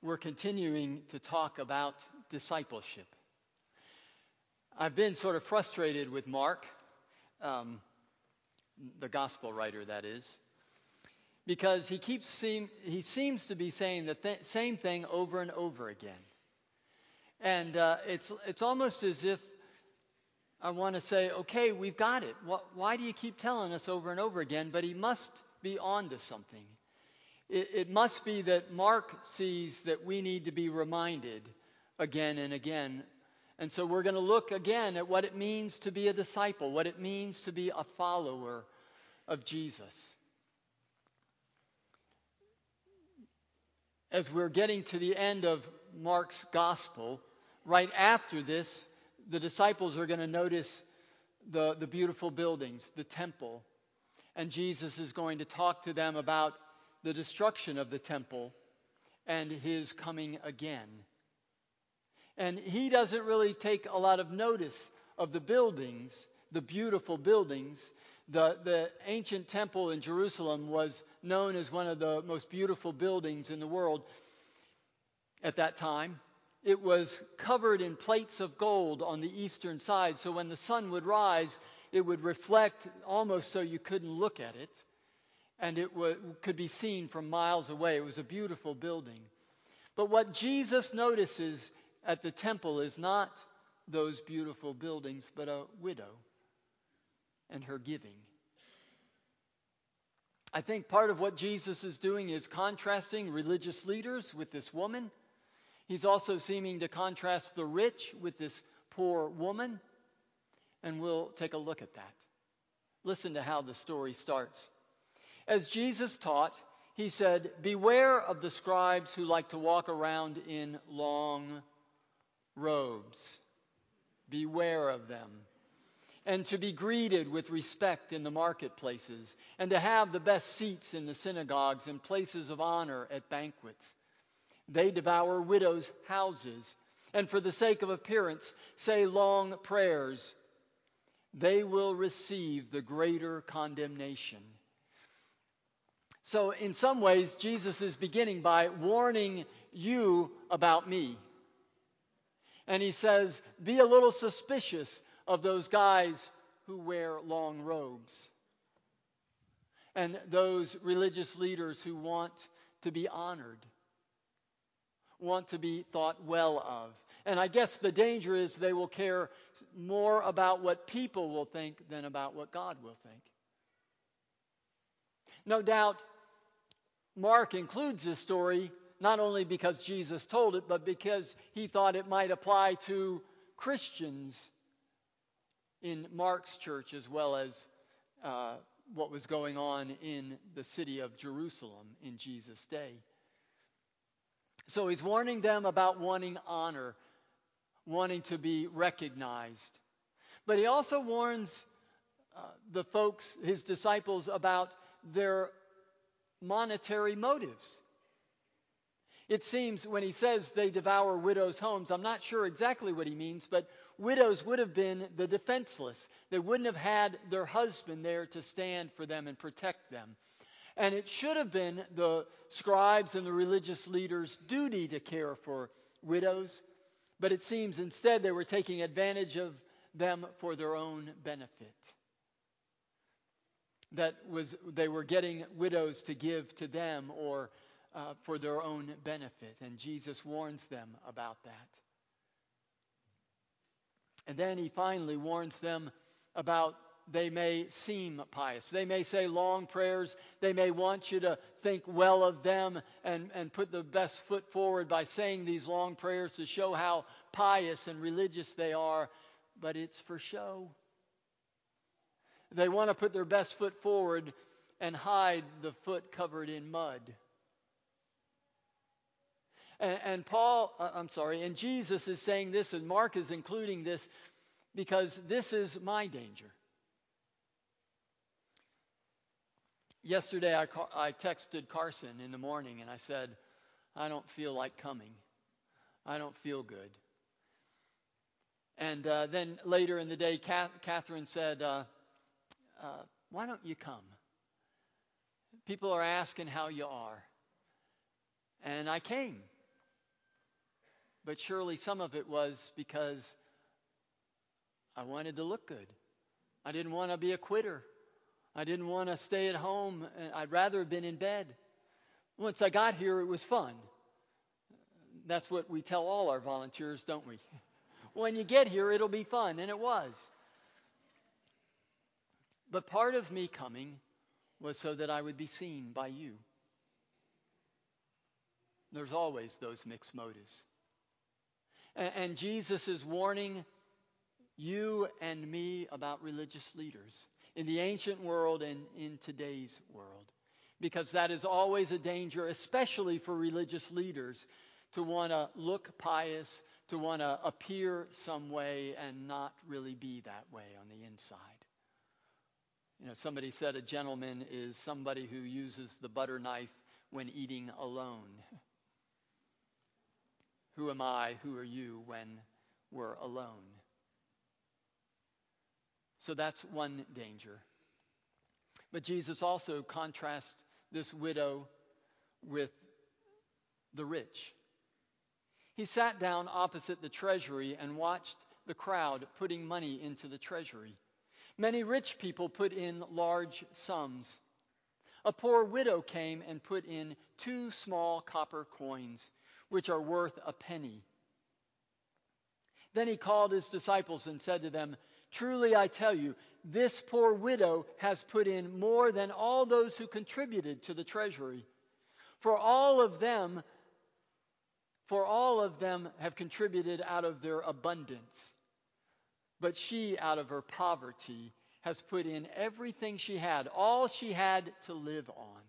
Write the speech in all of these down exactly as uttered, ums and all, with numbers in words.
we're continuing to talk about discipleship. I've been sort of frustrated with Mark, um, the gospel writer that is, because he keeps seem, he seems to be saying the th- same thing over and over again. And uh, it's it's almost as if I want to say, okay, we've got it. Wh- why do you keep telling us over and over again? But he must be on to something. It, it must be that Mark sees that we need to be reminded again and again. And so we're going to look again at what it means to be a disciple, what it means to be a follower of Jesus. As we're getting to the end of Mark's gospel, right after this, the disciples are going to notice the, the beautiful buildings, the temple. And Jesus is going to talk to them about the destruction of the temple and his coming again. And he doesn't really take a lot of notice of the buildings, the beautiful buildings. The, the ancient temple in Jerusalem was known as one of the most beautiful buildings in the world at that time. It was covered in plates of gold on the eastern side, so when the sun would rise, it would reflect almost so you couldn't look at it, and it w- could be seen from miles away. It was a beautiful building. But what Jesus notices at the temple is not those beautiful buildings, but a widow and her giving. I think part of what Jesus is doing is contrasting religious leaders with this woman. He's also seeming to contrast the rich with this poor woman. And we'll take a look at that. Listen to how the story starts. As Jesus taught, he said, "Beware of the scribes who like to walk around in long robes. Beware of them. And to be greeted with respect in the marketplaces, and to have the best seats in the synagogues and places of honor at banquets. They devour widows' houses, and for the sake of appearance say long prayers. They will receive the greater condemnation." So in some ways, Jesus is beginning by warning you about me. And he says, be a little suspicious of those guys who wear long robes. And those religious leaders who want to be honored, want to be thought well of. And I guess the danger is they will care more about what people will think than about what God will think. No doubt, Mark includes this story not only because Jesus told it, but because he thought it might apply to Christians in Mark's church as well as uh, what was going on in the city of Jerusalem in Jesus' day. So he's warning them about wanting honor, wanting to be recognized. But he also warns uh, the folks, his disciples, about their monetary motives. It seems when he says they devour widows' homes, I'm not sure exactly what he means, but widows would have been the defenseless. They wouldn't have had their husband there to stand for them and protect them. And it should have been the scribes and the religious leaders' duty to care for widows, but it seems instead they were taking advantage of them for their own benefit. That was, they were getting widows to give to them or uh, for their own benefit. And Jesus warns them about that. And then he finally warns them about they may seem pious. They may say long prayers. They may want you to think well of them and, and put the best foot forward by saying these long prayers to show how pious and religious they are. But it's for show. They want to put their best foot forward and hide the foot covered in mud. And, and Paul, uh, I'm sorry, and Jesus is saying this, and Mark is including this because this is my danger. Yesterday I, ca- I texted Carson in the morning and I said, I don't feel like coming. I don't feel good. And uh, then later in the day, Kath- Catherine said, uh, uh, why don't you come? People are asking how you are. And I came. But surely some of it was because I wanted to look good. I didn't want to be a quitter. I didn't want to stay at home. I'd rather have been in bed. Once I got here, it was fun. That's what we tell all our volunteers, don't we? When you get here, it'll be fun, and it was. But part of me coming was so that I would be seen by you. There's always those mixed motives. And, and Jesus is warning you and me about religious leaders in the ancient world and in today's world. Because that is always a danger, especially for religious leaders, to want to look pious, to want to appear some way and not really be that way on the inside. You know, somebody said a gentleman is somebody who uses the butter knife when eating alone. Who am I? Who are you when we're alone? So that's one danger. But Jesus also contrasts this widow with the rich. He sat down opposite the treasury and watched the crowd putting money into the treasury. Many rich people put in large sums. A poor widow came and put in two small copper coins, which are worth a penny. Then he called his disciples and said to them, "Truly I tell you, this poor widow has put in more than all those who contributed to the treasury. For all of them, for all of them have contributed out of their abundance. But she, out of her poverty, has put in everything she had, all she had to live on."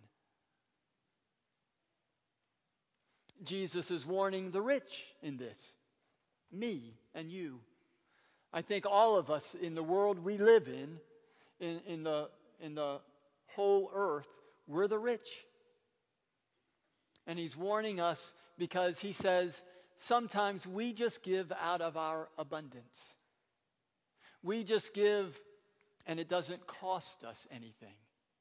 Jesus is warning the rich in this, me and you. I think all of us in the world we live in, in, in the in the whole earth, we're the rich. And he's warning us because he says sometimes we just give out of our abundance. We just give and it doesn't cost us anything.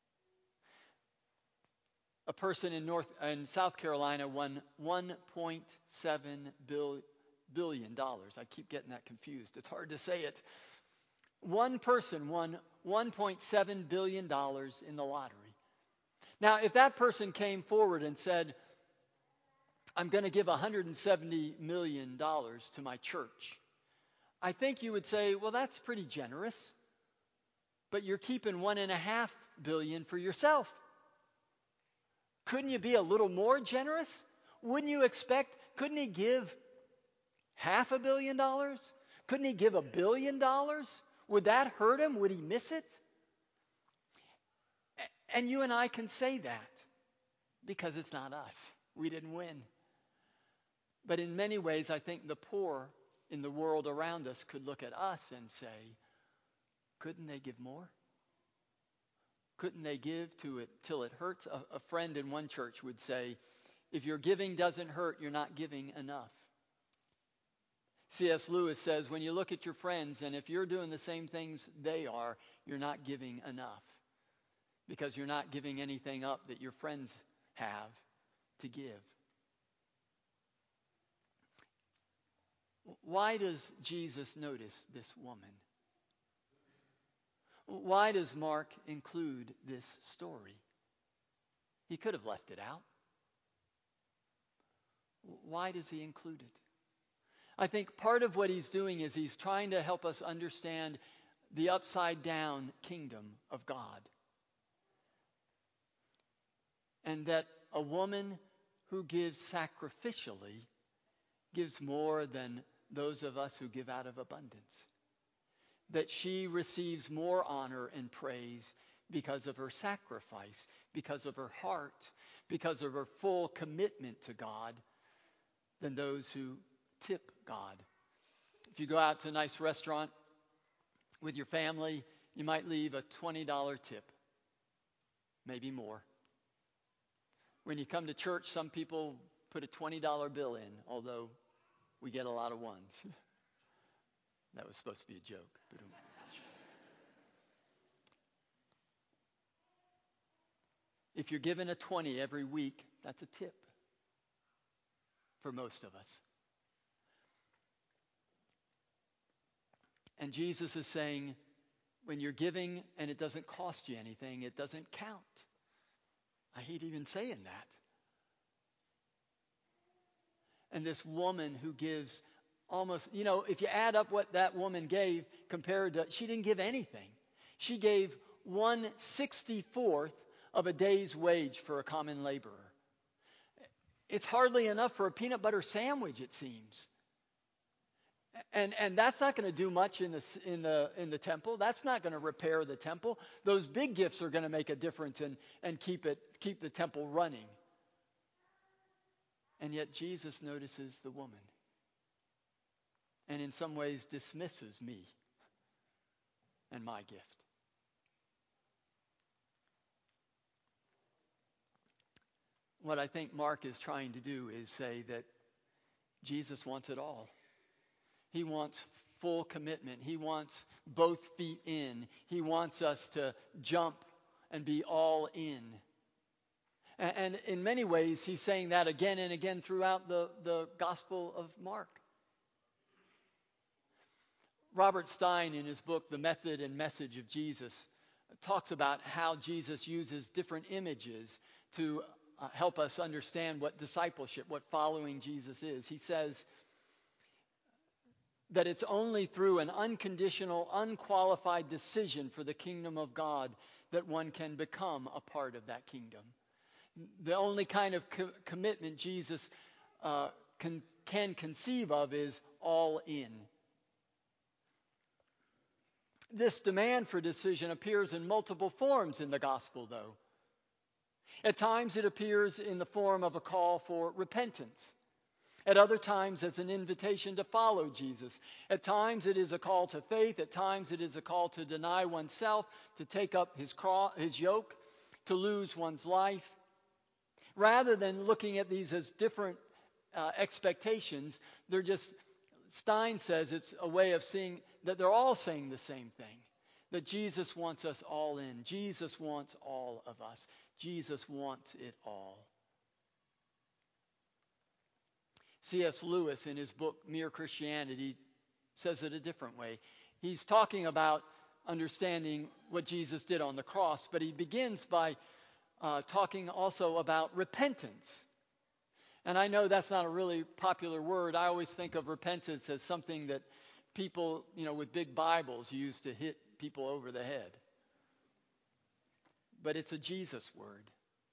A person in North in South Carolina won one point seven billion dollars. I keep getting that confused. It's hard to say it. One person won one point seven billion dollars in the lottery. Now, if that person came forward and said, "I'm going to give one hundred seventy million dollars to my church," I think you would say, "Well, that's pretty generous. But you're keeping one and a half billion for yourself. Couldn't you be a little more generous? Wouldn't you expect, couldn't he give half a billion dollars? Couldn't he give a billion dollars? Would that hurt him? Would he miss it?" And you and I can say that because it's not us. We didn't win. But in many ways, I think the poor in the world around us could look at us and say, couldn't they give more? Couldn't they give to it till it hurts? A, a friend in one church would say, if your giving doesn't hurt, you're not giving enough. C S Lewis says, when you look at your friends and if you're doing the same things they are, you're not giving enough. Because you're not giving anything up that your friends have to give. Why does Jesus notice this woman? Why does Mark include this story? He could have left it out. Why does he include it? I think part of what he's doing is he's trying to help us understand the upside down kingdom of God. And that a woman who gives sacrificially gives more than those of us who give out of abundance. That she receives more honor and praise because of her sacrifice, because of her heart, because of her full commitment to God, than those who tip God. If you go out to a nice restaurant with your family, you might leave a twenty dollars tip, maybe more. When you come to church, some people put a twenty dollars bill in, although we get a lot of ones. That was supposed to be a joke. If you're given a twenty every week, that's a tip for most of us. And Jesus is saying, when you're giving and it doesn't cost you anything, it doesn't count. I hate even saying that. And this woman who gives almost, you know, if you add up what that woman gave compared to, she didn't give anything. She gave one sixty-fourth of a day's wage for a common laborer. It's hardly enough for a peanut butter sandwich, it seems. And and that's not going to do much in the in the in the temple. That's not going to repair the temple. Those big gifts are going to make a difference and and keep it keep the temple running. And yet Jesus notices the woman, and in some ways dismisses me and my gift. What I think Mark is trying to do is say that Jesus wants it all. He wants full commitment. He wants both feet in. He wants us to jump and be all in. And, and in many ways, he's saying that again and again throughout the, the Gospel of Mark. Robert Stein, in his book, The Method and Message of Jesus, talks about how Jesus uses different images to uh, help us understand what discipleship, what following Jesus is. He says that it's only through an unconditional, unqualified decision for the kingdom of God that one can become a part of that kingdom. The only kind of co- commitment Jesus uh, can, can conceive of is all in. This demand for decision appears in multiple forms in the gospel, though. At times it appears in the form of a call for repentance. At other times as an invitation to follow Jesus. At times it is a call to faith. At times it is a call to deny oneself, to take up his cross, his yoke, to lose one's life. Rather than looking at these as different uh, expectations, they're just, Stein says it's a way of seeing that they're all saying the same thing. That Jesus wants us all in. Jesus wants all of us. Jesus wants it all. C S Lewis, in his book Mere Christianity, says it a different way. He's talking about understanding what Jesus did on the cross, but he begins by uh, talking also about repentance. And I know that's not a really popular word. I always think of repentance as something that people, you know, with big Bibles use to hit people over the head. But it's a Jesus word.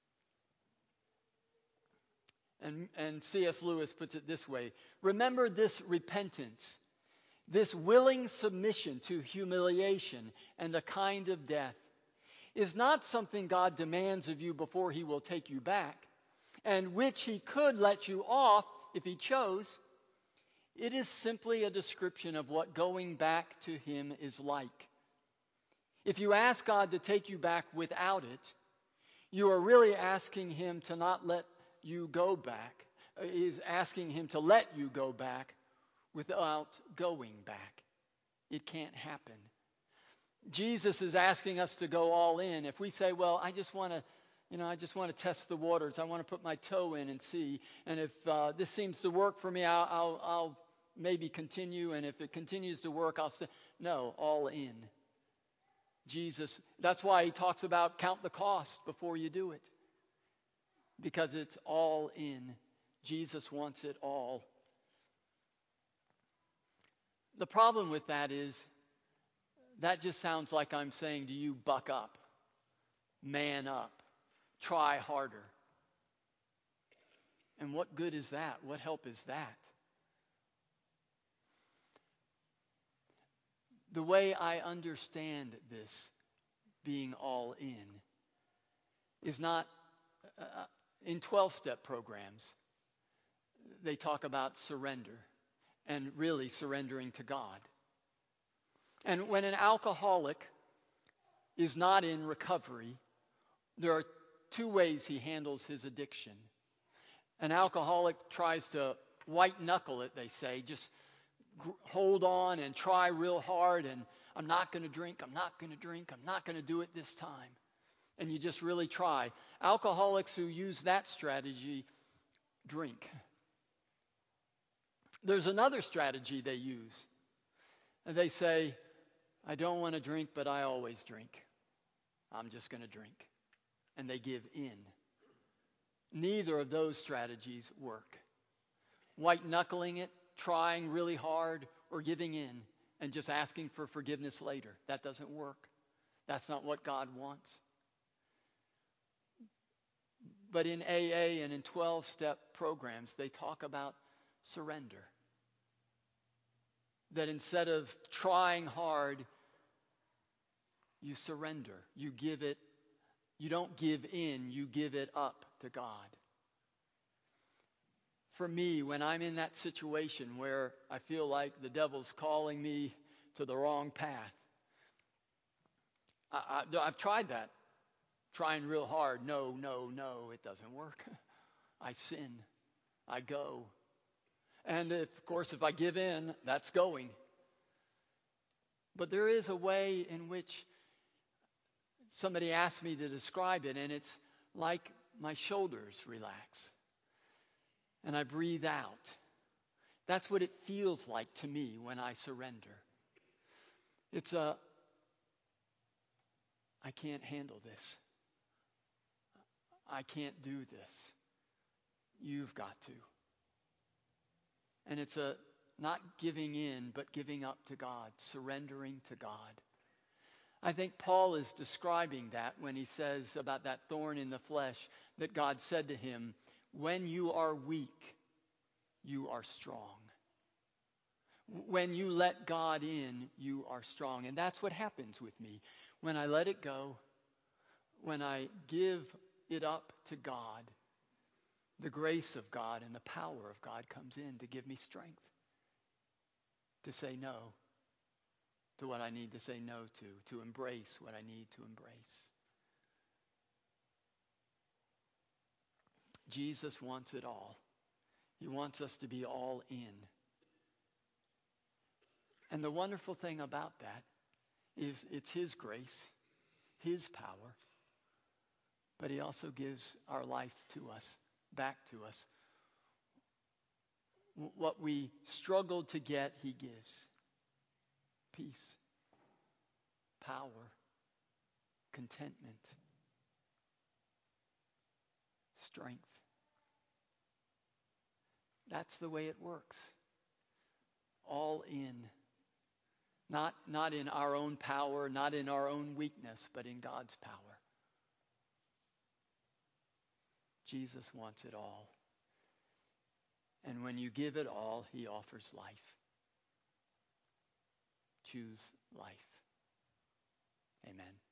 And, and C S Lewis puts it this way. Remember this repentance, this willing submission to humiliation and the kind of death is not something God demands of you before he will take you back, and which he could let you off if he chose. It is simply a description of what going back to him is like. If you ask God to take you back without it, you are really asking him to not let you go back. Is asking him to let you go back without going back. It can't happen. Jesus is asking us to go all in. If we say, well, I just want to, you know, I just want to test the waters. I want to put my toe in and see. And if uh, this seems to work for me, I'll, I'll, I'll maybe continue. And if it continues to work, I'll say, no, all in. Jesus, that's why he talks about count the cost before you do it. Because it's all in. Jesus wants it all. The problem with that is that just sounds like I'm saying to you, buck up, man up, try harder. And what good is that? What help is that? The way I understand this being all in is not uh, in twelve-step programs. They talk about surrender and really surrendering to God. And when an alcoholic is not in recovery, there are two ways he handles his addiction. An alcoholic tries to white knuckle it, they say, just gr- hold on and try real hard, and I'm not going to drink, I'm not going to drink, I'm not going to do it this time. And you just really try. Alcoholics who use that strategy drink. There's another strategy they use. And they say, I don't want to drink, but I always drink. I'm just going to drink. And they give in. Neither of those strategies work. White knuckling it, trying really hard, or giving in and just asking for forgiveness later. That doesn't work. That's not what God wants. But in A A and in twelve-step programs, they talk about surrender. That instead of trying hard, you surrender. You give it. You don't give in. You give it up to God. For me, when I'm in that situation where I feel like the devil's calling me to the wrong path, I, I, I've tried that. Trying real hard. No, no, no, it doesn't work. I sin. I go. And if, of course, if I give in, that's going. But there is a way in which somebody asked me to describe it, and it's like my shoulders relax. And I breathe out. That's what it feels like to me when I surrender. It's a, I can't handle this. I can't do this. You've got to. And it's a not giving in, but giving up to God, surrendering to God. I think Paul is describing that when he says about that thorn in the flesh that God said to him, when you are weak, you are strong. When you let God in, you are strong. And that's what happens with me. When I let it go, when I give it up to God, the grace of God and the power of God comes in to give me strength to say no to what I need to say no to, to embrace what I need to embrace. Jesus wants it all. He wants us to be all in. And the wonderful thing about that is it's His grace, His power, but He also gives our life to us, back to us. What we struggled to get, He gives. Peace, power, contentment, strength. That's the way it works. All in. Not, not in our own power, not in our own weakness, but in God's power. Jesus wants it all. And when you give it all, He offers life. Choose life. Amen.